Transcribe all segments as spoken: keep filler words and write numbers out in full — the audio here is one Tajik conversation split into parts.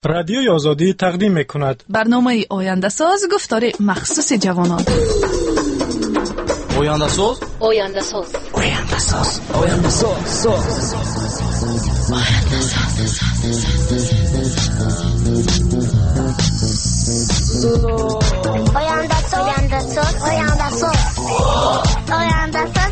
رادیوی آزادی تقدیم می‌کند برنامه آینده ساز گفتار مخصوص جوانان. آینده ساز آینده ساز آینده ساز آینده ساز آینده ساز آینده ساز آینده ساز آینده ساز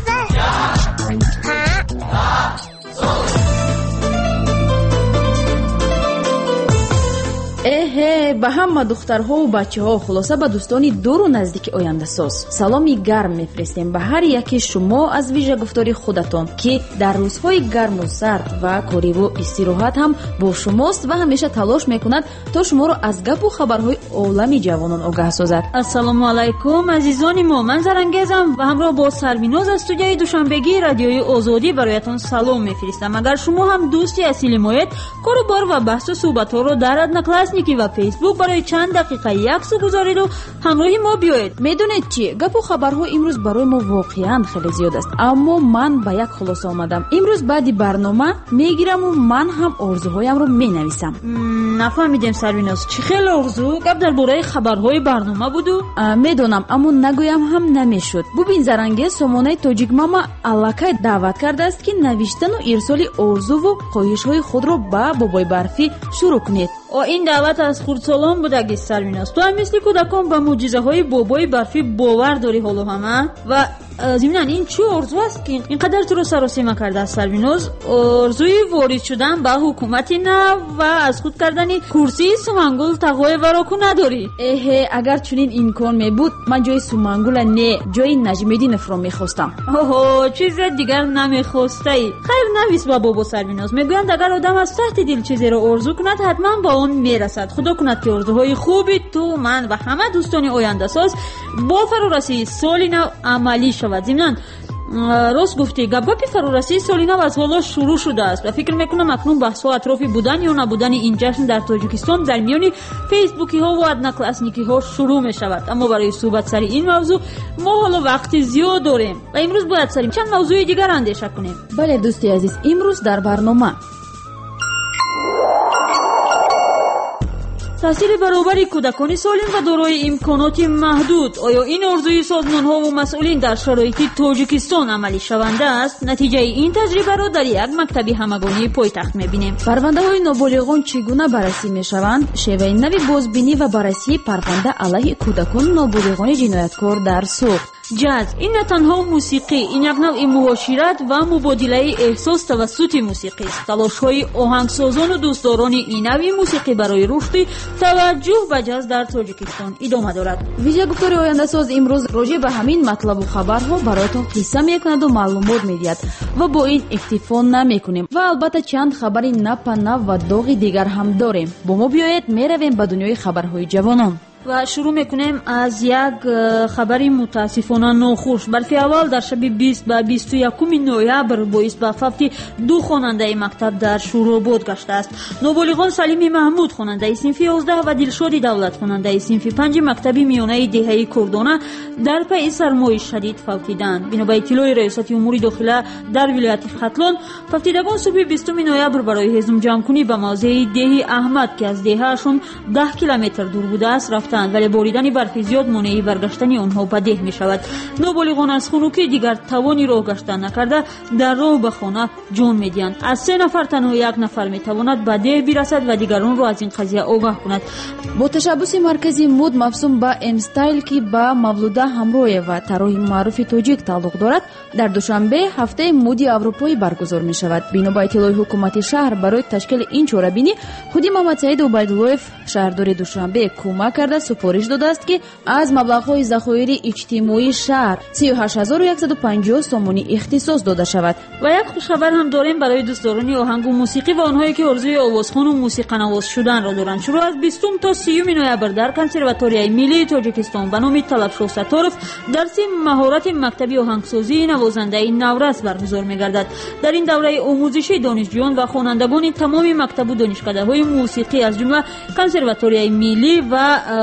эҳе ба ҳама духтарҳо ва бачаҳо, хулоса ба дӯстони дуру наздики ояндасоз саломи гарм мефиристем ба ҳар яки шумо аз вижа гуфтори худатон ки дар рӯзҳои гарму сард ва кориву истироҳат ҳам бо шумост ва ҳамеша талош мекунад то шуморо аз гапу хабарҳои олами ҷавонон огаҳ созад. ассалому алайкум азизони мо, ман Зарангезам ва ҳамроҳ бо Сарвиноз аз студияи душанбегии радиои Озодӣ бароятон салом мефиристам. агар шумо ҳам дӯсти асили моед, кору бор ва баҳсу суҳбатҳоро дар одноклассники ва фейсбук барои чанд дақиқа як су гузориду ҳамроҳи мо биёед. медонед чӣ, гапу хабарҳо имрӯз барои мо воқеан хеле зиёд аст, аммо ман ба як хулоса омадам. имрӯз баъди барнома мегираму ман ҳам орзуҳоямро менависам. нафаҳмидем Сарвиноз, чӣ хел орзу? гап дар бораи хабарҳои барнома буду? медонам, аммо нагӯям ҳам намешуд. бубин Зарангез, сомонаи Тоҷикмама аллакай даъват кардааст ки навиштану ирсоли орзуву хоҳишҳои худро ба бобои барфӣ шурӯъ кунед. о ин даъват аз хурдсолон будаги Сарвиноз. ту ҳам мисли кӯдакон ба мӯъҷизаҳои бобои барфӣ бовар дорӣ ҳоло ҳама? ва зиминан ин чӣ орзу аст ки ин қадар туро саросима кардааст Сарвиноз? орзуи ворид шудан ба ҳукумати нав ва аз худ кардани курсии Сумангул Тағоеваро ку надорӣ? эҳе, агар чунин имкон мебуд, ман ҷои Сумангула не, ҷои Наҷмиддиновро мехостам. оҳо, чизе дигар намехостаӣ? хайр, навис ба бобо Сарвиноз. мегӯянд агар одам аз таҳти дил чизеро орзу кунад, ҳатман ба он мерасад. худо кунад ки орзуҳои хуби ту, ман ва ҳама дӯстони ояндасоз бо фарорасии соли нав амалӣ шавад. зимнан рост гуфтӣ, гапгапи фарорасии соли нав аз ҳоло шурӯъ шудааст ва фикр мекунам акнун баҳсҳо атрофи будан ё набудани ин ҷашн дар Тоҷикистон дар миёни фейсбукиҳо ва одноклассникиҳо шурӯъ мешавад. аммо барои суҳбат сари ин мавзӯъ мо ҳоло вақти зиёд дорем ва имрӯз бояд сари чанд мавзӯи дигар андеша кунем. бале дӯсти азиз, имрӯз дар барнома таҳсили баробари кӯдакони солим ва дорои имконоти маҳдуд. оё ин орзуи созмонҳову масъулин дар шароити Тоҷикистон амалишаванда аст? натиҷаи ин таҷрибаро дар як мактаби ҳамагонии пойтахт мебинем. парвандаҳои ноболиғон чӣ гуна баррасӣ мешаванд? шеваи нави бозбинӣ ва баррасии парванда алайҳи кӯдакони ноболиғони ҷинояткор дар сух. ҷаз ин на танҳо мусиқӣ, ин як навъи муошират ва мубодилаи эҳсос тавассути мусиқист. талошҳои оҳангсозону дӯстдорони ин навъи мусиқӣ барои рушди таваҷҷӯҳ ба ҷаз дар Тоҷикистон идома дорад. видеогуфтори ояндасоз имрӯз роҷеъ ба ҳамин матлабу хабарҳо бароятон қисса мекунаду маълумот медиҳад ва бо ин иктифо намекунем ва албатта чанд хабари напа-нав ва доғи дигар ҳам дорем. бо мо биёед, меравем ба дунёи хабарҳои ҷавонон. ва шурӯъ мекунем аз як хабари мутаассифона нохуш. барфи аввал дар шаби бист ба бисту якуми ноябр боис ба фавти ду хонандаи мактаб дар Шӯробод гаштааст. ноболиғон Салими Маҳмуд, хонандаи синфи ёздаҳ ва Дилшоди Давлат, хонандаи синфи панҷи мактаби миёнаи деҳаи Курдона дар пайи сармои шадид фавтиданд. бино ба иттилои раёсати умури дохила дар вилояти Хатлон, фавтидагон субҳи бистуми ноябр барои ҳезмҷамъкунӣ ба мавзеи деҳи Аҳмад, ки аз деҳаашон даҳ километр дур будааст, рафтанд, вале боридани барфи зиёд монеи баргаштани онҳо ба деҳ мешавад. ноболиғон аз хунукӣ дигар тавони роҳ гаштан накарда дар роҳ ба хона ҷон медиҳанд. аз се нафар танҳо як нафар метавонад ба деҳ бирасад ва дигаронро аз ин қазия огаҳ кунад. бо ташаббуси маркази муд мавсум ба М-Style, ки ба Мавлуда Ҳамроева, тарроҳи маъруфи тоҷик тааллуқ дорад, дар душанбе ҳафтаи муди аврупоӣ баргузор мешавад. бино ба иттилои ҳукумати шаҳр барои ташкили ин чорабинӣ, худи Мамадсаид Убайдуллоев, шаҳрдори Душанбе, кӯмак карда супориш додааст ки аз маблағҳои захоири иҷтимоии шаҳр си у ҳашт ҳазору яксаду панҷоҳ сомонӣ ихтисос дода шавад. ва як хушхабар ҳам дорем барои дӯстдорони оҳангу мусиқӣ ва онҳое ки орзуи овозхону мусиқанавоз шуданро доранд. шурӯъ аз бистум то сиюми ноябр дар Консерваторияи миллии Тоҷикистон ба номи Талабшоҳ Сатторов дарси маҳорати мактаби оҳангсозии навозандаи Наврас баргузор мегардад. дар ин давраи омӯзиши донишҷӯён ва хонандагони тамоми мактабу донишкадаҳои мусиқӣ аз ҷумла Консерваторияи миллӣ ва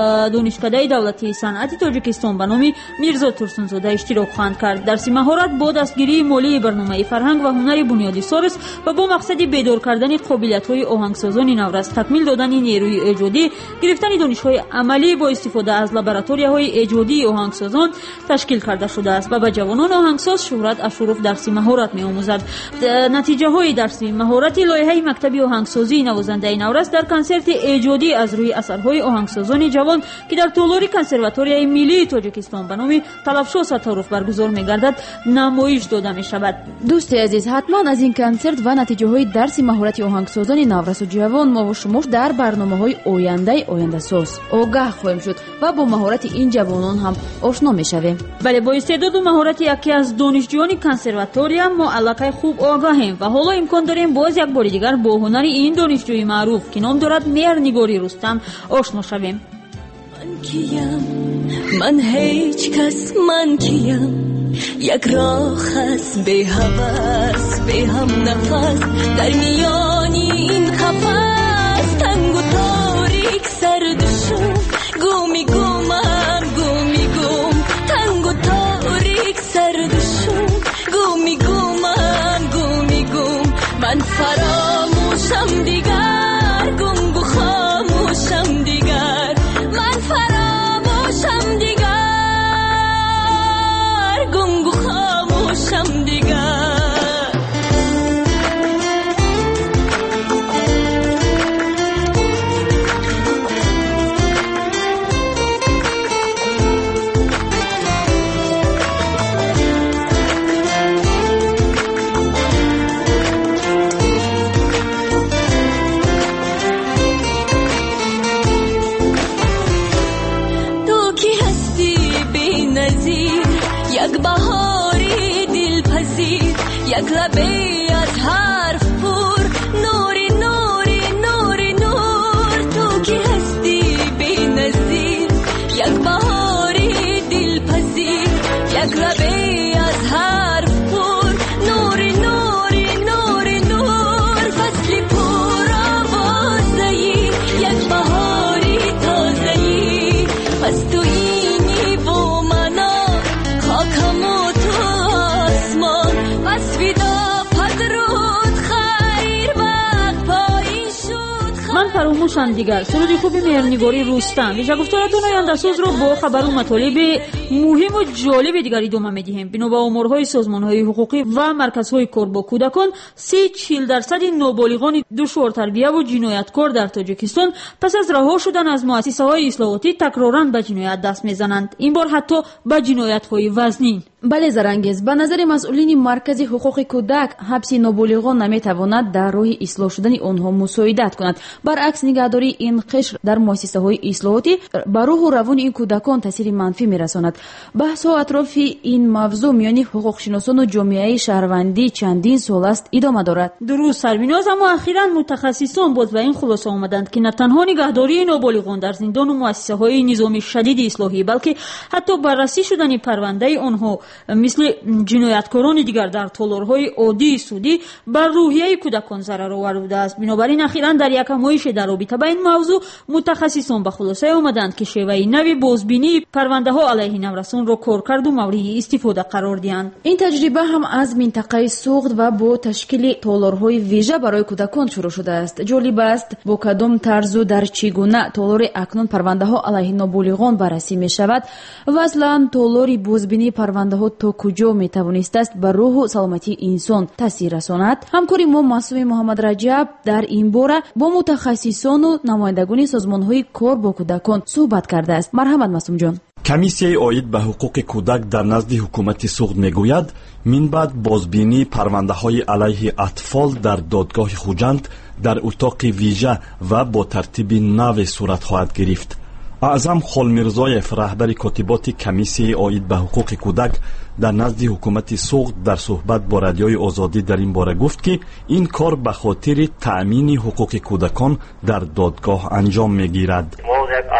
دانشکده دولتی صنعتی تاجیکستان به نام میرزا ترسونزاده اشتراک خواهند کرد. درس مهارت با دستگیری مالی برنامه فرهنگ و هنر بنیادی سارس و با مقصد بیدار کردن قابلیت‌های آهنگسازان نورس، تکمیل دادن نیروی ایجادی، گرفتن دانش‌های عملی با استفاده از لابراتوری‌های ایجادی آهنگسازان تشکیل کرده شده است و به جوانان آهنگساز شهرت اشرف درس مهارت می‌آموزد. نتیجه‌های درس مهارت لایحه مکتب آهنگسازی نوازنده نورس در کنسرت ایجادی از روی اثرهای آهنگسازان جوان که در تالار کنسرواتوریای ملی تاجیکستان به نام طلبشاه ستاروف برگزار می‌گردد نمایش داده می‌شود. دوست عزیز، حتما از این کنسرت و نتیجه‌های درس مهارت آهنگسازان نورس و جوان ما و شما در برنامه‌های آینده آینده ساز آگاه خواهیم شد و با مهارت این جوانان هم آشنا می‌شویم. بله، با استعداد و مهارت یکی از دانشجویان کنسرواتوریا ما علاقه خوب آگاهیم و حالا امکان داریم باز یک بار دیگر با هنر این دانشجوی معروف که نام دارد مهرنگاری رستم آشنا شویم. من کیم؟ من هیچ کس، من کیم؟ یک راه است به هوس، به هم نفس در میان این قفس، تنگ و تاریک سرد شم، گومی گومم گومی گوم، تنگ و تاریک سرد شم، گومی گومم گومی گوم، من فراموشم دیگر، گنگ و خاموشم دیگر، من فراموشم دیگر، گنگ و خاموشم دیگر. یک بهاری دلپذیر، یک لبه از حرف پر، نوری نوری نوری نور، تو که هستی بی نظیر، یک بهاری دلپذیر، یک لبه از حرف پر، نوری نوری نوری نور، فصلی پر آوازه‌ای، یک بهاری تازه‌ای، پس تو اینی و منو خاکم و تو آسمان، پس ویدا پدرود خیر وقت پایین شد. من فراموشم دیگر سرودی خوبی مهرنگاری رستم ویژه گفتارتون آینده ساز رو با خبر و مطالب مهم و جالب دیگری ادامه میدهیم. بنا به امورهای سازمانهای حقوقی و مرکزهای کار با کودکان، سی چهل درصد نابالغان دشوار تربیه و جنایتکار در تاجیکستان پس از رها شدن از مؤسسه‌های اصلاحاتی تکراراً به جنایت دست میزنند، این بار حتی به جنایت‌های وزنین. بله زرانگیز، به نظر مسئولین مرکز حقوق کودک حبس نابالغان نمیتواند در راه اصلاح شدن آنها مساعدت کند. برعکس نگهداری این قشر در مؤسسه‌های اصلاحاتی بر روح و روان این کودکان تاثیر منفی میرساند. بحث‌ها اطراف این موضوع میان حقوق شناسان و جامعه شهروندی چندین سال است ادامه دارد. درست سربیناز، اما اخیراً متخصصان باز به این خلاصه آمدند که نه تنها نگهداری نابالغان در زندان و مؤسسه‌های نظامی شدید اصلاحی، بلکه حتی بررسی شدن پرونده آنها مثل جنایتکاران دیگر در تالارهای عادی سودی بر روحیه کودکان ضرر آورده است. بنابراین اخیراً در یک نمایش در رابطه با این موضوع متخصصان به خلاصه آمدند که شیوه نوی بازبینی پرونده ها علیه نورسان را کارکرد و مورد استفاده قرار دهند. این تجربه هم از منطقه سوخت و با تشکیل تالارهای ویژه برای کودکان شروع شده است. جالب است با کدام طرز و در چگونه تالار اکنون پرونده ها علیه نابالغان بررسی می شود و اصلا تالار بازبینی پرونده ها تا کجا می توانست است بر روح و سلامتی انسان تاثیر رساند. همکاری ما معصوم محمد رجب در این باره با متخصصان و نمایندگان سازمان‌های کار با کودکان صحبت کرده است. مرحمت معصوم جان. کمیسیه اید به حقوق کودک در نزد حکومت سوخت میگوید من بعد بازبینی پرونده های علیه اطفال در دادگاه خوجند در اتاق ویژه و با ترتیب نو صورت خواهد گرفت. اعظم خالمیرزایف رهبر کاتبات کمیسیه اید به حقوق کودک در نزد حکومت سوخت در صحبت با رادیوی آزادی در این باره گفت که این کار به خاطر تأمین حقوق کودکان در دادگاه انجام میگیرد. ما یک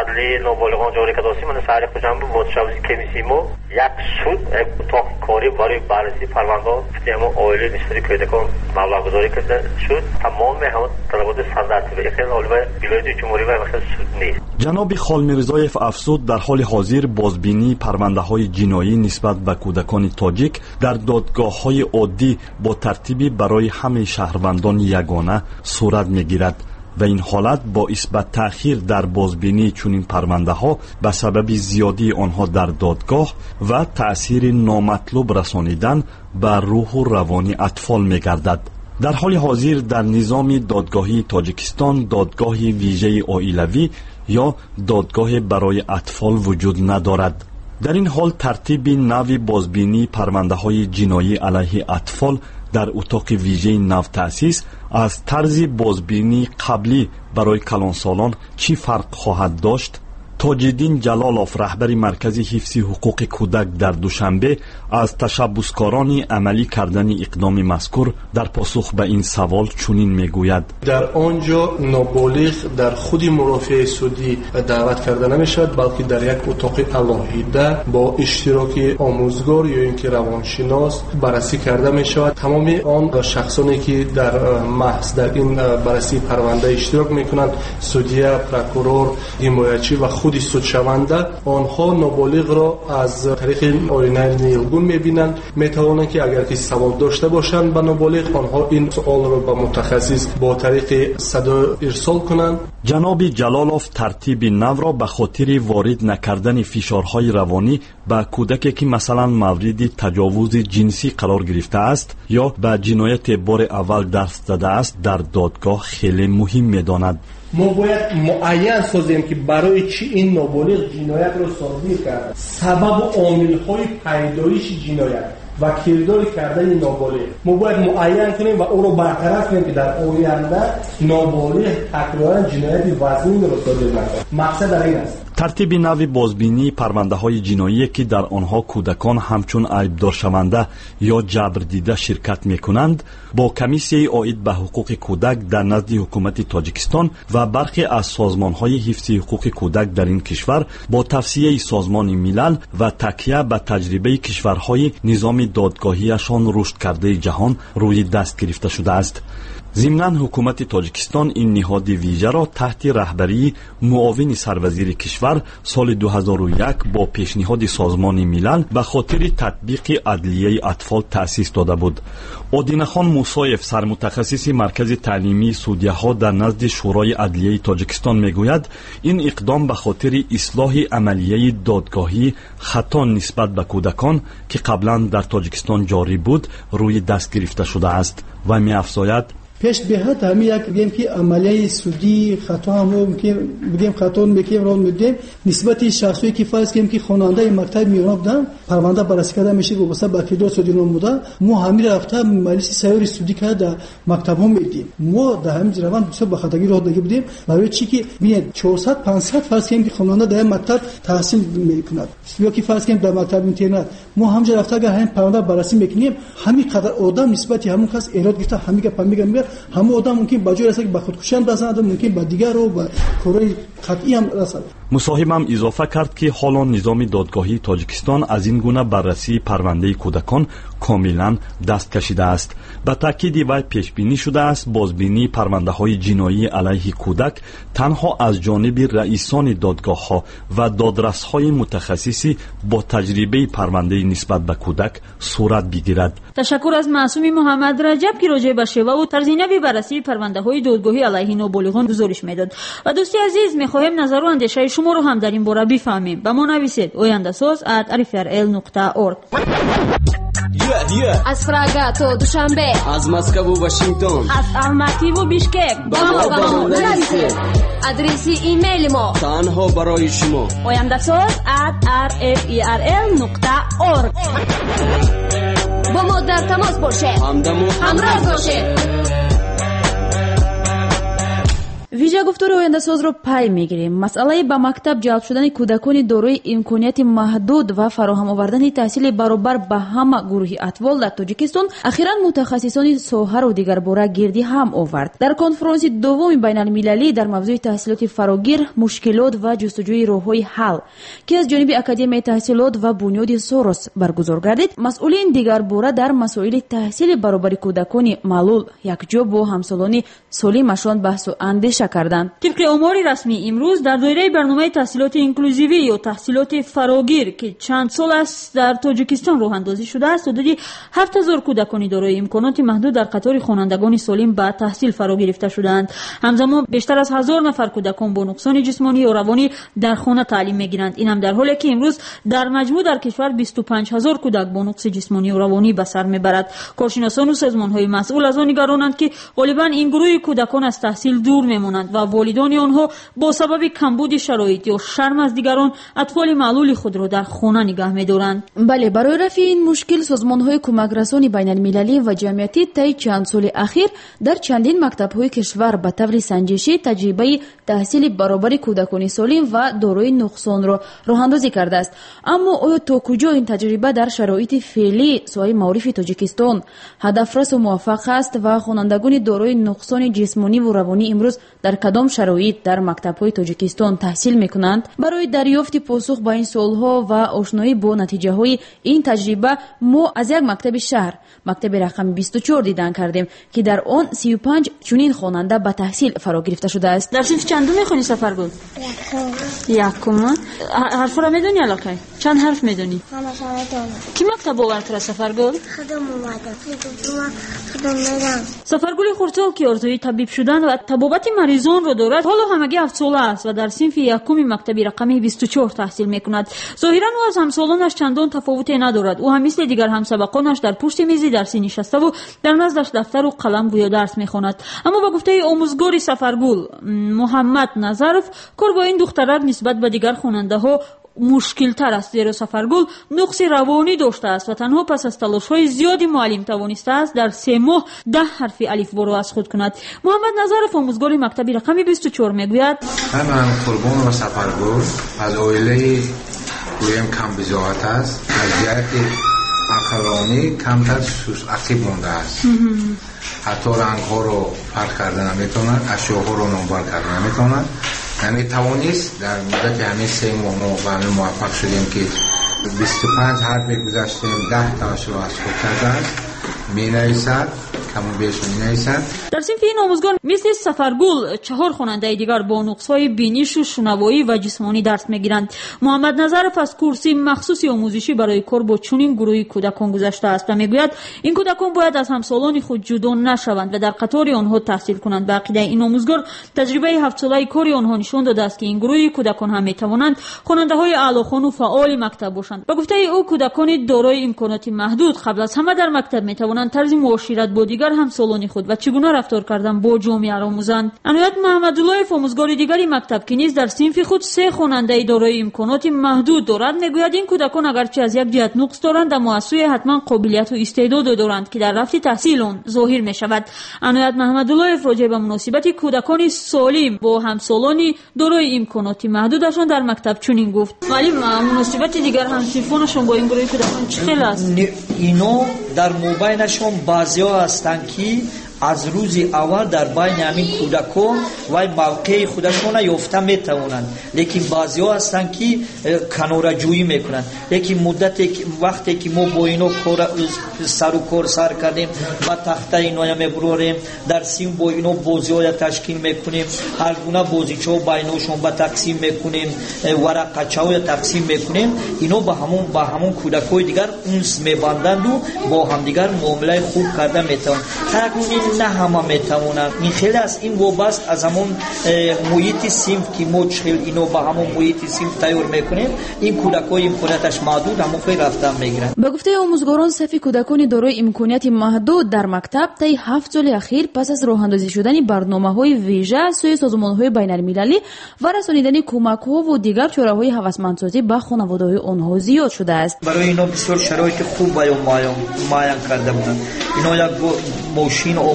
قبلی نابالغان جاری کردیم من سعی خوجم بود با شابه کمیسیمو یک سود اتاق کاری برای بررسی پرونده اما عائله نسبت کودکان مبلغ گذاری کرده شد. تمام همون طلبات صدر خیلی عالی ولایت جمهوری و خیلی سود نیست. جناب خالمیرزایف افزود در حال حاضر بازبینی پرونده های جنایی نسبت به کودکان تاجیک در دادگاه های عادی با ترتیبی برای همه شهروندان یگانه صورت میگیرد و این حالت باعث به تأخیر در بازبینی چنین پرونده ها به سبب زیادی آنها در دادگاه و تأثیر نامطلوب رسانیدن به روح و روانی اطفال میگردد. در حال حاضر در نظام دادگاهی تاجیکستان دادگاه ویژه عائلوی یا دادگاه برای اطفال وجود ندارد. در این حال ترتیب نوی بازبینی پرونده های جنایی علیه اطفال در اتاق ویژه نو تأسیس از طرز بازبینی قبلی برای کلانسالان چی فرق خواهد داشت؟ تاج‌الدین جلالوف رهبر مرکز حفظ حقوق کودک در دوشنبه از تشبسکاران عملی کردن اقدام مذکور در پاسخ به این سوال چنین میگوید: در آنجا نابالغ در خود مرافعه سودی دعوت کرده نمیشد، بلکه در یک اتاق علاهیده با اشتراک آموزگار یا اینکه روانشناس بررسی کرده میشود. تمام آن شخصانی که در محض در این بررسی پرونده اشتراک میکنند، سودیه، پروکورور، حمایتچی و خود سودشونده، آنها نابالغ را از طریق آینه نیلگون میبینند. میتوانند که اگر که سوال داشته باشند به نابالغ، آنها این سوال را به متخصص با طریق صدا ارسال کنند. جناب جلالوف ترتیب نو را به خاطر وارد نکردن فشارهای روانی به کودکی که مثلا مورد تجاوز جنسی قرار گرفته است یا به جنایت بار اول دست داده است در دادگاه خیلی مهم می‌داند. ما باید معین سازیم که برای چی این نابالغ جنایت را صادر کرد، سبب و عامل‌های پیدایش جنایت و کردار کردن نابالغ ما باید معین کنیم و او را برطرف کنیم که در آینده نابالغ تکرارا جنایت وزین را صادر نکند. مقصد در این است. ترتیب نوی بازبینی پرونده های جنایی که در آنها کودکان همچون عیبدار شونده یا جبر دیده شرکت می کنند با کمیسیه عاید به حقوق کودک در نزد حکومت تاجیکستان و برخی از سازمان های حفظ حقوق کودک در این کشور با توصیه سازمان ملل و تکیه به تجربه کشورهای نظام دادگاهیشان رشد کرده جهان روی دست گرفته شده است. ضمناً حکومت تاجیکستان این نهاد ویژه را تحت رهبری معاون سروزیر کشور سال دو هزار و یک با پیشنهاد سازمان ملل به خاطر تطبیق عدلیه اطفال تأسیس داده بود. آدینه خان موسایف سرمتخصص مرکز تعلیمی سودیه ها در نزد شورای عدلیه تاجیکستان میگوید این اقدام به خاطر اصلاح عملیه دادگاهی خطا نسبت به کودکان که قبلا در تاجیکستان جاری بود روی دست گرفته شده است و می‌افزاید: پیش بهت همین یک بگیم که عملیه سودی خطا هم ممکن بگیم خطا میکنیم رو میدیم نسبت شخصی که فرض کنیم که خواننده مکتب میرونه بودن پرونده بررسی کرده میشه و واسه بکیدار سودی نموده ما همین رفته مجلس سیاری سودی کرده مکتب هم میدیم ما در همین روند بسیار به خطاگی راه داده بودیم برای چی که میاد چهارصد پانصد فرض کنیم که خواننده در مکتب تحصیل میکند یا که فرض کنیم در مکتب اینترنت ما همینجا رفته اگر همین پرونده بررسی میکنیم همین قدر آدم نسبت همون کس ایراد گرفته همین که میگه همه آدم ممکن با جای رسه که به خودکشی هم رسند ممکن با دیگر رو با کارهای قطعی هم رسند. مصاحبم اضافه کرد که حالا نظام دادگاهی تاجیکستان از این گونه بررسی پرونده کودکان کاملا دست کشیده است. به تاکید وی پیش بینی شده است بازبینی پرونده های جنایی علیه کودک تنها از جانب رئیسان دادگاه ها و دادرس های متخصصی با تجربه پرونده نسبت به کودک صورت بگیرد. تشکر از معصومی محمد رجب که راجع به شیوه و طرز نوی بررسی پرونده های دادگاهی علیه نابالغان گزارش میداد. و دوستی عزیز میخواهیم نظر و اندیشه شما رو هم در این باره بفهمیم. به ما نویسید آینده ساز ات ار اف ار ال نقطه اورگ. از فراگا تو دوشنبه، از مسکو و واشنگتن، از الماتی و بیشکک با ما با ما نویسید. ادرسی ایمیل ما تنها برای شما آینده ساز ات ار اف ار ال نقطه اورگ. با ما در تماس باشید، همراه باشید. вижа гуфтори ояндасозро пай мегирем. масъалаи ба мактаб ҷалб шудани кӯдакони дорои имконияти маҳдуд ва фароҳам овардани таҳсили баробар ба ҳама гурӯҳи атфол дар тоҷикистон ахиран мутахассисони соҳаро дигарбора гирди ҳам овард. дар конфронси дуввуми байналмилалӣ дар мавзӯи таҳсилоти фарогир, мушкилот ва ҷустуҷӯи роҳҳои ҳал ки аз ҷониби академияи таҳсилот ва бунёди сорос баргузор гардид, масъулин дигарбора дар масоили таҳсили баробари кӯдакони маълул якҷо бо ҳамсолони солимашон баҳсу андеша карданд. тибқи омори расмӣ имрӯз дар доираи барномаи таҳсилоти инклюзивӣ ё таҳсилоти фарогир ки чанд сол аст дар тоҷикистон роҳандозӣ шудааст, ҳудуди ҳафт ҳазор кӯдакони дорои имконоти маҳдуд дар қатори хонандагони солим ба таҳсил фаро гирифта шудаанд. ҳамзамон бештар аз ҳазор нафар кӯдакон бо нуқсони ҷисмонӣ ё равонӣ дар хона таълим мегиранд. инам дар ҳоле ки имрӯз дар маҷмӯъ дар кишвар бисту панҷ ҳазор кӯдак бо нуқси ҷисмонию равонӣ ба сар мебарад. коршиносону созмонҳои масъул аз он нигаронанд ки ғолибан ин гурӯҳи кӯдакон аз таҳсил дур мемонанд ва волидони онҳо бо сабаби камбуди шароит ё шарм аз дигарон атфоли маълули худро дар хона нигаҳ медоранд. бале, барои рафъи ин мушкил созмонҳои кӯмакрасони байналмилалӣ ва ҷамъиятӣ таи чанд соли ахир дар чандин мактабҳои кишвар ба таври санҷишӣ таҷрибаи таҳсили баробари кӯдакони солим ва дорои нуқсонро роҳандозӣ кардааст. аммо оё то куҷо ин таҷриба дар шароити феълӣ соҳаи маърифи тоҷикистон ҳадафрасу муваффақ аст ва хонандагони дорои нуқсони ҷисмониву равонӣ имрӯз дар кадом шароит дар мактабҳои тоҷикистон таҳсил мекунанд? барои дарёфти посух ба ин суолҳо ва ошноӣ бо натиҷаҳои ин таҷриба мо аз як мактаби шаҳр, мактаби рақами бисту чор дидан кардем ки дар он сию панҷ чунин хонанда ба таҳсил фаро гирифта шудааст. дар синфи чандум мехонӣ Сафаргул? якум. ҳарфро медонӣ аллакай? чанд ҳарф медонӣ? ҳамаша медонам. ки мактаб овардтура Сафаргул? худам омадам. худам медам. Сафаргули хурдсол ки орзуи табиб шудан ва табобати маризонро дорад, ҳоло ҳамагӣ ҳафтсола аст ва дар синфи якуми мактаби рақами бисту чор таҳсил мекунад. зоҳиран ӯ аз ҳамсолонаш чандон тафовуте надорад. ӯ ҳам мисли дигар ҳамсабақонаш дар пушти мизи дарсӣ нишаставу дар наздаш дафтару қалам гӯё дарс мехонад. аммо ба гуфтаи омӯзгори Сафаргул, Муҳаммад Назаров, кор бо ин духтарак нисбат ба дигар хонандаҳо мушкилтар аст, зеро Сафаргул нуқси равонӣ доштааст ва танҳо пас аз талошҳои зиёди муаллим тавонистааст дар се моҳ даҳ ҳарфи алифборо аз худ кунад. Муҳаммад Назаров, омӯзгори мактаби рақами бисту чор, мегӯяд: ман Қурбон ва Сафаргул аз оилаи гӯем камбизоат аст. вазъияти ақлонӣ камтар сусъақиб мондааст. ҳатто рангҳоро фарқ карда наметавонад, ашёҳоро номбар карда наметавонад. наметавонист дар муддати ҳамин се моҳ мо ба ҳамин муваффақ шудем ки бисту панҷ ҳарф мегузаштем, даҳ тавашро аз худ кардааст. менависад, каму беш менависад. дар синфи ин омӯзгор мисли Сафаргул чаҳор хонандаи дигар бо нуқсҳои бинишу шунавоӣ ва ҷисмонӣ дарс мегиранд. Муҳаммад Назаров аз курси махсуси омӯзишӣ барои кор бо чунин гурӯҳи кӯдакон гузаштааст ва мегӯяд, ин кӯдакон бояд аз ҳамсолони худ ҷудо нашаванд ва дар қатори онҳо таҳсил кунанд. ба ақидаи ин омӯзгор, таҷрибаи ҳафтсолаи кори онҳо нишон додааст ки ин гурӯҳи кӯдакон ҳам метавонанд хонандаҳои аълохону фаъоли мактаб бошанд. ба гуфтаи ӯ, кӯдакони дорои имконоти маҳдуд қабл аз ҳама дар мактаб метавонанд тарзи муошират бо дигар ҳамсолони худ ва чӣ гуна рафтор кардан бо ҷомеаро омӯзанд. аноят Маҳмадуллоев, омӯзгори дигари мактаб ки низ дар синфи худ се хонандаи дорои имконоти маҳдуд дорад, мегӯяд, ин кӯдакон агарчи аз як ҷиҳат нуқс доранд, аммо аз сӯи ҳатман қобилияту истеъдодо доранд ки дар рафти таҳсил он зоҳир мешавад. аноят Маҳмадуллоев роҷеъ ба муносибати кӯдакони солим бо ҳамсолони дорои имконоти маҳдудашон дар мактаб чунин гуфт: вале муносибати дигар ҳамсинфонашон бо ин гурӯҳи кӯдакон чӣ хел аст? ино дар мобайнашон баъзеҳо ҳастанд ки аз рӯзи аввал дар байни ҳамин кӯдакон вай мавқеи худашона ёфта метавонанд, лекин баъзеҳо ҳастанд ки канораҷӯӣ мекунанд. лекин муддате вақте ки мо бо ино сару кор сар кардем, ба тахта иноя мебурорем, дар синф бо ино бозиҳоя ташкил мекунем, ҳар гуна бозичаҳо байношон ба тақсим мекунем, варақачаҳоя тақсим мекунем, ино ба ҳамон ба ҳамон кӯдакҳои дигар унс мебанданду бо ҳамдигар муомилаи хуб карда метавонанд. таракуни на ҳама метавонанд. ин хеле аст, ин вобаст аз ҳамон муҳити синф ки мо чхел ино ба ҳамон муҳити синф тайёр мекунем, ин кӯдакҳои имконияташ маҳдуд ҳамон хел рафтан мегиранд. ба гуфтаи омӯзгорон, сафи кӯдакони дорои имконияти маҳдуд дар мактаб таи ҳафт соли ахир пас аз роҳандозӣ шудани барномаҳои вижа аз сӯи созмонҳои байналмилалӣ ва расонидани кӯмакҳову дигар чораҳои ҳавасмандсозӣ ба хонаводаҳои онҳо зиёд шудааст. барои ино бисёр шароити хуб муайян карда буданд. ино як мошин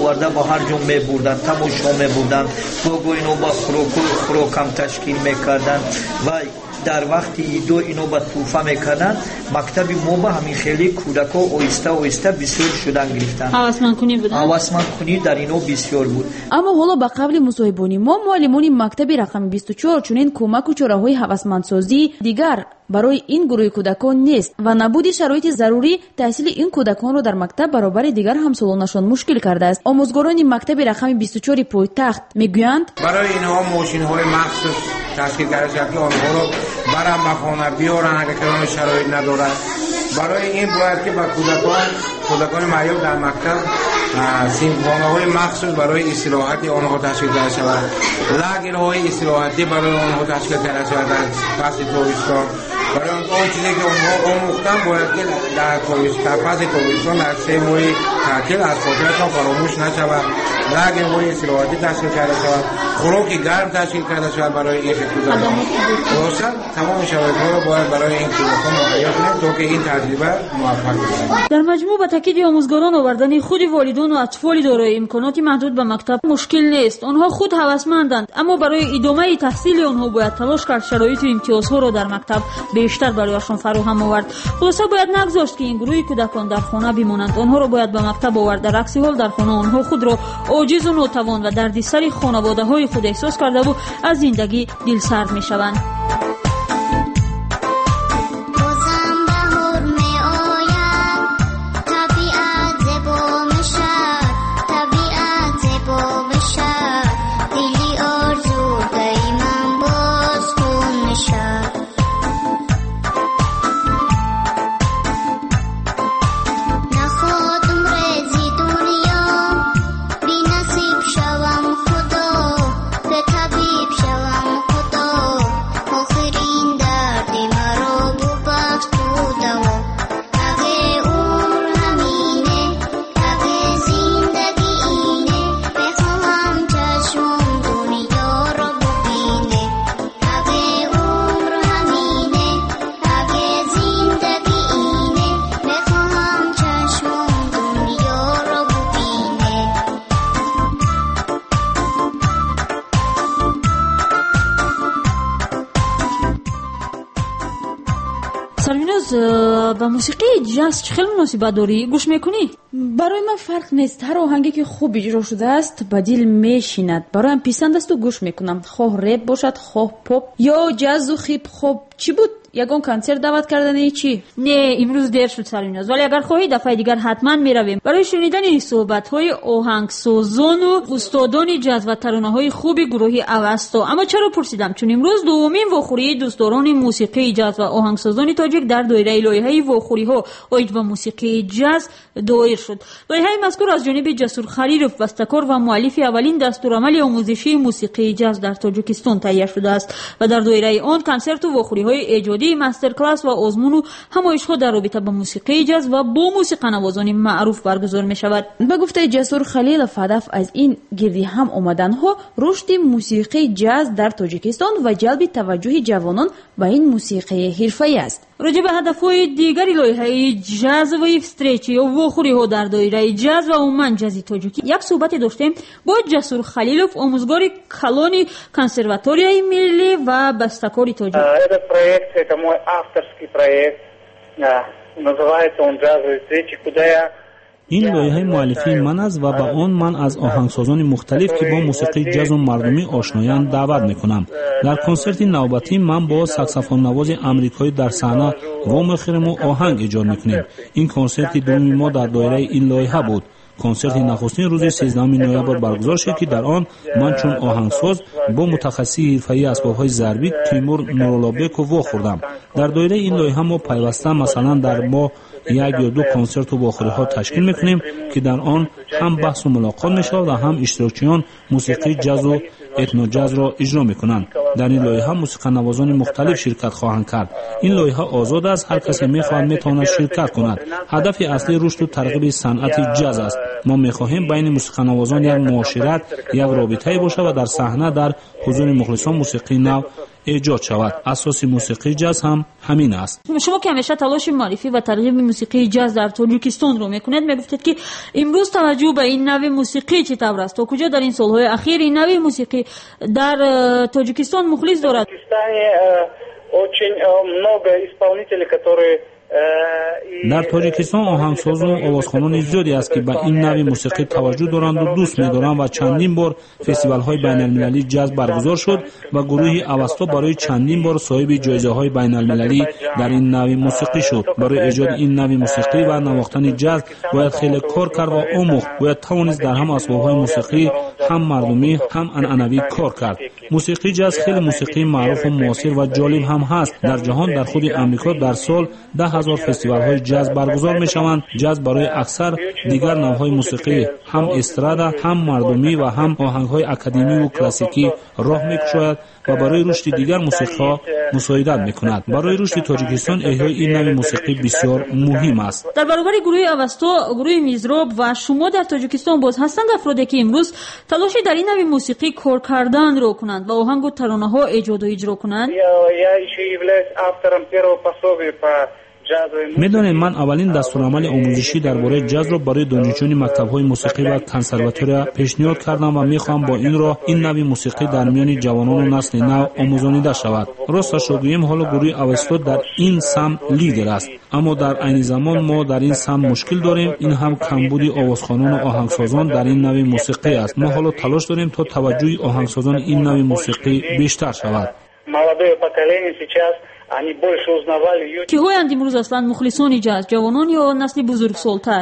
آورده با هر جا میبردن، تماشا میبردن، گاگو اینو با خوراکم تشکیل میکردن و در وقت ایدو اینو با توفه میکردن. مکتب ما با همین خیلی کودکا اویسته اویسته بسیار شدن گرفتن. هوسمند کنی بودن. هوسمند کنی در اینو بسیار بود. اما حالا با قبل مصاحبه ما معلمان مکتب رقم بیست و چهار چنین کمک و چراهای هوسمندسازی دیگر برای این گروه کودکان نیست و نبود شرایط ضروری تحصیل این کودکان را در مکتب برابر دیگر همسالانشان مشکل کرده است. آموزگاران مکتب رقم بیست و چهار پایتخت میگویند برای اینها ماشین‌های مخصوص تشکیل کرده شده که آنها رو برام به خانه بیارن اگر که شرایط ندارد. برای این باید که با کودکان کودکان معیوب در مکتب سیمخانه‌های مخصوص برای استراحت آنها تشکیل کرده شود. لاگرهای استراحتی برای آنها تشکیل کرده شود در فصل تابستان. برای آن چیزی که آنها آموختن باید که در تابستان فصل تابستان در سه ماه تعطیل از خاطرشان فراموش نشود. لاگرهای استراحتی تشکیل کرده شود. خوراک گرم تشکیل کرده شود برای این کودکان. درسته تمام شرایط‌ها را باید برای این کودکان مهیا کنیم تا که این تجربه موفق باشد. در مجموع با تاکید آموزگاران آوردن خود والدین و اطفال دارای امکانات محدود به مکتب مشکل نیست. آنها خود هوسمندند، اما برای ادامه تحصیل آنها باید تلاش کرد شرایط و امتیازها را در مکتب بیشتر برایشان فراهم آورد. خلاصه باید نگذاشت که این گروه کودکان در خانه بمانند. آنها را باید به مکتب آورد. در عکس حال در خانه آنها خود را عاجز و ناتوان و دردسر خانواده‌های خود احساس کرده و از زندگی دلسرد می‌شوند. با موسیقی جاز خیلی مناسبت داری؟ گوش میکنی؟ برای من فرق نیست. هر آهنگی که خوب اجرا شده است به دل میشیند. برایم پسند است و گوش میکنم. خواه رپ باشد، خواه پاپ یا جاز و خیپ خوب. چی بود؟ یگان کنسرت دعوت کردن چی؟ نه امروز دیر شد سریناز، ولی اگر خواهی دفعه دیگر حتما میرویم برای شنیدن صحبت‌های آهنگسازان و استادان جاز و ترانه‌های خوب گروه اوستا. اما چرا پرسیدم؟ چون امروز دومین واخوری دوستداران موسیقی جاز و آهنگسازان تاجیک در دایره لایحه واخوری‌ها اوید و موسیقی جاز دایر شد. لایحه مذکور از جانب جسور خلیلوف بسته‌کار و مؤلف اولین دستورالعمل آموزشی موسیقی جاز در تاجیکستان تهیه شده است و در دایره آن کنسرت و واخوری‌های ایجادی، مستر کلاس و آزمون و همایش‌ها در رابطه با موسیقی جاز و با موسیقی نوازان معروف برگزار می شود. به گفته جسور خلیلوف هدف از این گردی هم آمدن‌ها رشد موسیقی جاز در تاجیکستان و جلب توجه جوانان به این موسیقی حرفه‌ای است. راجع به هدف‌های دیگری لایحه جاز و استریچی و واخوری‌ها در دایره جاز و عموما جاز تاجیکی یک صحبت داشتیم با جسور خلیلوف، آموزگار کلان کنسرواتوریای ملی و بسته‌کار تاجیک. Этот проект это мой авторский проект. Называется он джаз и встречи, куда я این لایحه مؤلفی من است و با آن من از آهنگسازان مختلف که با موسیقی جاز و مردمی آشنایند دعوت میکنم. در کنسرت نوبتی من با ساکسافون نواز آمریکایی در صحنه وامخرم و آهنگ اجرا میکنیم. این کنسرت دومی ما در دایره این لایحه بود. کنسرت نخستین روز سیزدهم نوامبر برگزار شد که در آن من چون آهنگساز با متخصصی حرفه‌ای اسباب‌های ضربی تیمور نورالابک واخوردم. در دایره این لایحه ما پیوسته مثلا در ما یک یا دو کنسرت و واخوری‌ها تشکیل می‌کنیم که در آن هم بحث و ملاقات می‌شود و هم اشتراکیان موسیقی جاز و اتنو جاز را اجرا می‌کنند. در این لایحه موسیقی نوازان مختلف شرکت خواهند کرد. این لایحه آزاد است، هر کسی می‌خواهد می‌تواند شرکت کند. هدف اصلی رشد و ترغیب صنعت جاز است. ما می‌خواهیم بین موسیقی‌نوازان یک معاشرت، یک رابطه باشه و در صحنه در حضور مخلصان موسیقی نو ایجاد شود. اساس موسیقی جاز هم همین است. شما که همیشه تلاش معرفی و ترغیب موسیقی جاز در تاجیکستان رو میکنید، میگفتید که امروز توجه به این نوع موسیقی چطور است؟ تا کجا در این سالهای اخیر این نوع موسیقی در تاجیکستان مخلص دارد؟ در تاجیکستان آهنگسازان و آوازخوانان زیادی است که به این نوع موسیقی توجه دارند و دوست می‌دارند و چندین بار فستیوال‌های بین‌المللی جاز برگزار شد و گروه اوستا برای چندین بار صاحب جایزه‌های بین‌المللی در این نوع موسیقی شد. برای ایجاد این نوع موسیقی و نواختن جاز باید خیلی کار کرد و آموخت. باید توانست در هم اسباب‌های موسیقی هم مردمی هم عنعنوی کار کرد. موسیقی جاز خیلی موسیقی معروف و موثر و جالب هم هست. در جهان در خود آمریکا در سال ده هزار فستیوال های جاز برگزار می شوند. جاز برای اکثر دیگر نوهای موسیقی هم استرادا هم مردمی و هم آهنگ های اکادمی و کلاسیکی راه می کشاید و برای رشد دیگر موسیقی ها مساعدت می کند. برای رشد تاجیکستان احیای این نوع موسیقی بسیار مهم است. در برابر گروه اوستا، گروه میزراب و شما در تاجیکستان باز هستند افرادی که امروز تلاشی در این نوع موسیقی کار کردن رو کنند و آهنگ و ترانه ها ایجاد و اجرا کنند. میدانید من اولین دستورالعمل آموزشی درباره جاز را برای دانشجویان مکتب‌های موسیقی و کنسرواتوار پیشنهاد کردم و می‌خواهم با این راه این نوع موسیقی در میان جوانان و نسل نو آموزانیده شود. راستش را گوییم حالا گروه اوستا در این سمت لیدر است، اما در عین زمان ما در این سمت مشکل داریم. این هم کمبود آوازخوانان و آهنگسازان در این نوع موسیقی است. ما حالا تلاش داریم تا توجه آهنگسازان این نوع موسیقی بیشتر شود. کی‌هایند امروز اصلا مخلصان جاز، جوانان یا نسل بزرگسال‌تر؟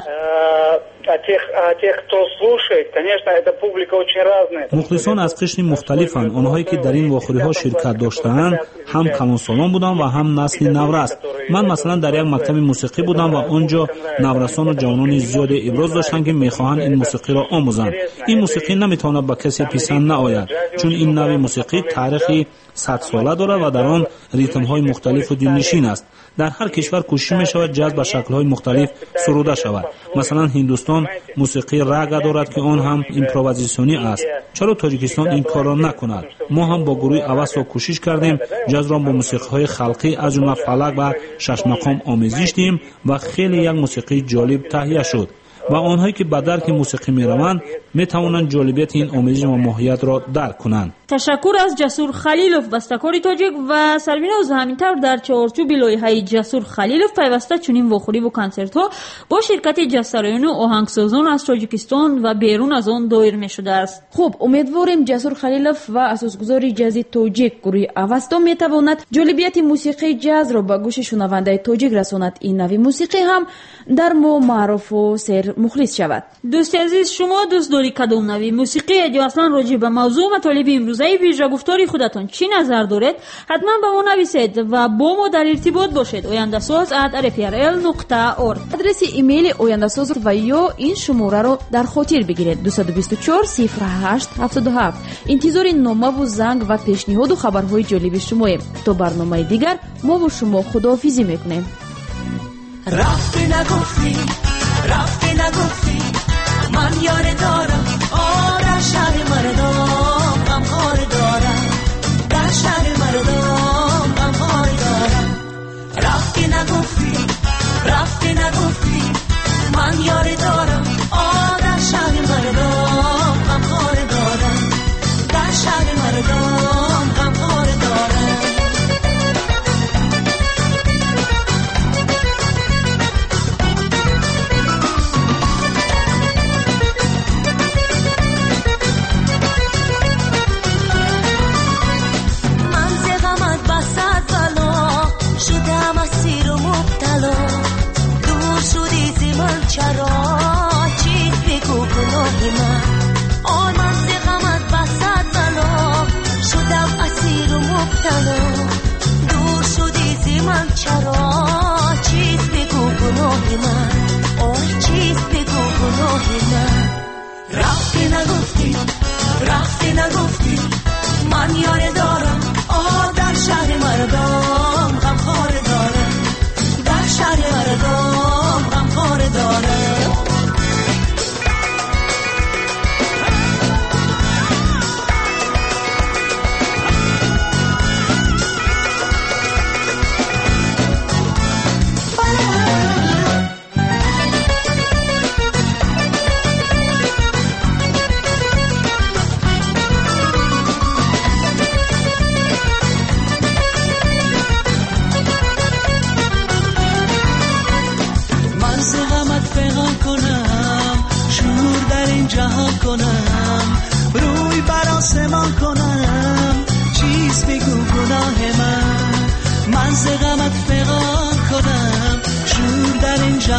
مخلصان از قشر مختلفند. آنهایی که در این واخوری‌ها شرکت داشتند هم کمانسالان بودند و هم نسل نورست. من مثلا در یک مکتب موسیقی بودم و آنجا نورسان و جوانان زیاد ابراز داشتند که می‌خواهند این موسیقی را آموزند. این موسیقی نمی‌تواند به کسی پسند نآید، چون این نوع موسیقی تاریخی صد ساله دارد و در آن ریتم‌های مختلف و دلنشین است. در هر کشور کوشش می‌شود جاز به شکل‌های مختلف سروده شود. مثلا هندوستان موسیقی راگا دارد که آن هم ایمپروویزاسیونی است. چرا تاجیکستان این کار را نکند؟ ما هم با گروه اوستا کوشش کردیم جاز را با موسیقی‌های خلقی از جمله فلک و شش مقام آمیزش دیم و خیلی یک موسیقی جالب تهیه شد و آنهایی که به درک موسیقی می‌روند می‌توانند جالبیت این آمیزش و ماهیت را درک کنند. تشکر از جسور خلیلوف، بسته‌کار تاجیک و سربیناز. همینطور در چهارچوب لایحه جسور خلیلوف پیوسته چنین واخوری و کنسرت‌ها با شرکت جسترایان و آهنگسازان از تاجیکستان و بیرون از آن دایر می‌شده است. خوب، امیدواریم جسور خلیلوف و اساسگذار جاز تاجیک گروه اوستا می‌تواند جالبیت موسیقی جاز را به گوش شنونده تاجیک رساند. این نوع موسیقی هم در ما معروف و سر مخلص شود. دوست عزیز، شما دوست داری کدام نوع موسیقی یا اصلا راجع به موضوع مطالب امروزه ویژه گفتاری خودتان چی نظر دارید؟ حتما به ما نویسید و با ما در ارتباط باشید. oyandasaz at r f r l nokta org آدرس ایمیل oyandasaz و یا این شماره رو در خاطر بگیرید: دو دو چهار صفر هشت هفت هفت. انتظار نامه و زنگ و پیشنهاد و خبرهای جالب شماییم. تا برنامه دیگر ما و شما خداحافظی میکنیم. رفتی نگفتی رفتی نگفتی من یار دارم، آه در شهر مردم غمخوار دارم، در شهر مردم غمخوار دارم. رفتی نگفتی رفتی نگفتی من یار دارم، آه در شهر مردم غمخوار دارم، در شهر مردم غمخوار دارم. چرا چیز بگو گناهی من، آی من ز غمت بسد بلا شدم اسیر و مبتلا. دور شدی ز من چرا چیز بگو گناهی من، آی چیز بگو گناهی من. رفتی نگفتی رفتی نگفتی من یار دارم، آه در شهر مردم غمخوار دارم، در شهر مردم غمخوار دارم.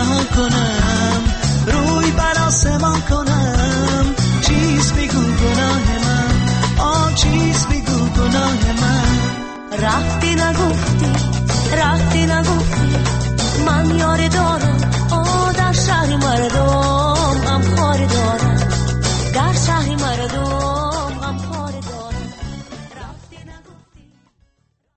نهان کنم روی بر آسمان کنم چیز بگو گناه من آه چیز بگو گناه من رفتی نگفتی رفتی نگفتی من یار دارم آه در شهر مردم هم خار دارم در شهر مردم